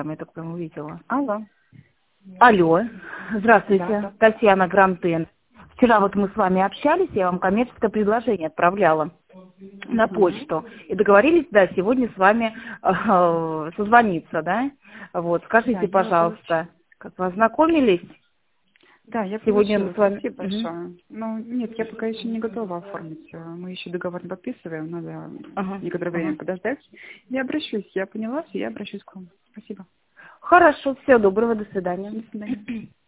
я так прям увидела. Алло. Алло, здравствуйте, Да. Татьяна Грантен. Вчера вот мы с вами общались, я вам коммерческое предложение отправляла на почту. И договорились, да, сегодня с вами созвониться, да? Вот, Да, скажите, я пожалуйста, как вы ознакомились? Да, я Сегодня мы получила. с вами... Спасибо большое. Ну, нет, я пока еще не готова оформить. Мы еще договор не подписываем, надо Ага, некоторое время ага. подождать. Я обращусь, я поняла, я обращусь к вам. Спасибо. Хорошо, всего доброго, до свидания. До свидания.